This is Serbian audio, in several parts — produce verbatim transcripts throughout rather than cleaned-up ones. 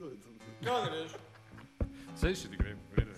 Kako greš? Sve će ti grem, vidim.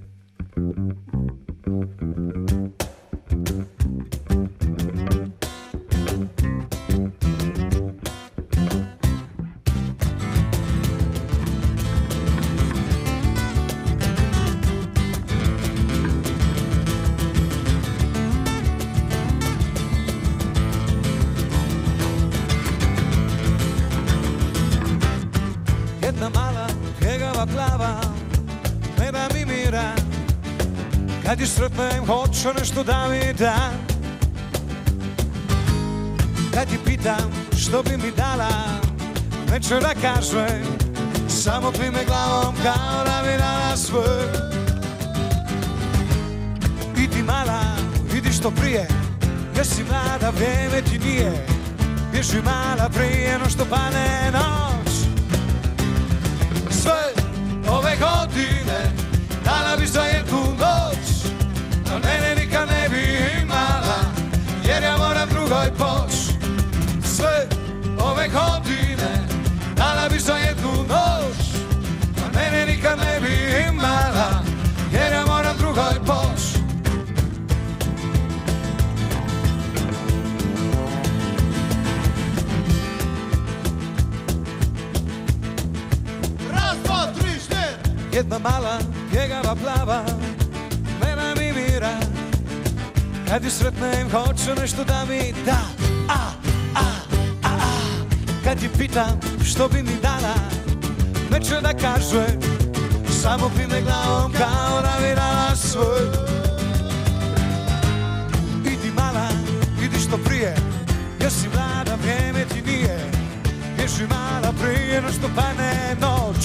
Jedna mala pjegava glava ne da mi mira. Kad ju sretnem hoću nešto da mi da. Kad ti pitam što bi mi dala, neće da kaže, samo klime glavom kao da mi dala sve. I ti mala, vidi što prije, jer si mlada, vrijeme ti nije. Bježi mala prije no što pane noć. Sve ove godine dala bi za jednu noć, no mene nikad ne bi imala, jer ja moram drugoj poć. Sve ove godine dala bi za jednu noć, no mene nikad ne bi imala, jer ja moram drugoj poć. Jedna mala, pjegava plava, ne da mi mira. Kad ju sretnem, hoću nešto da mi da. A, a, a, a. Kad ju pitam što bi mi dala, neće da kaže, samo klime glavom kao da mi dala sve. Idi mala, idi što prije, jer si mlada, vrijeme ti nije. Bježi mala prije no što pane noć.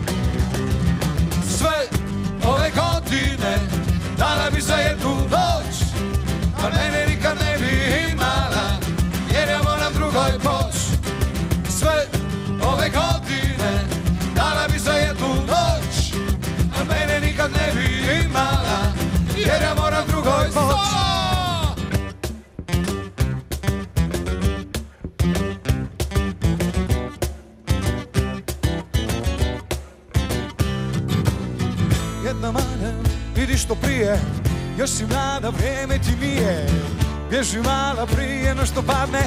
Sve ove godine dala bi za jednu noć, a mene nikad ne bi imala, jer ja moram drugoj poć. Sve ove godine dala bi za jednu noć, a mene nikad ne bi imala, jer ja moram drugoj poć. Jedna mala, idi što prije, još si mlada, vrijeme ti nije. Bježi mala prije no što padne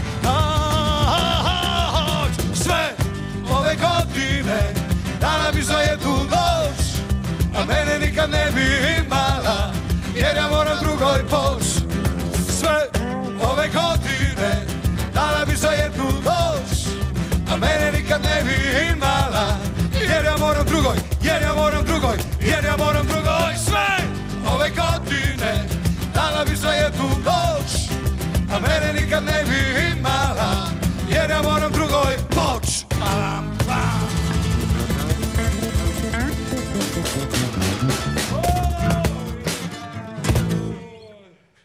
noć. Sve ove godine dala bi za jednu noć, a mene nikad ne bi imala, jer ja moram drugoj poć.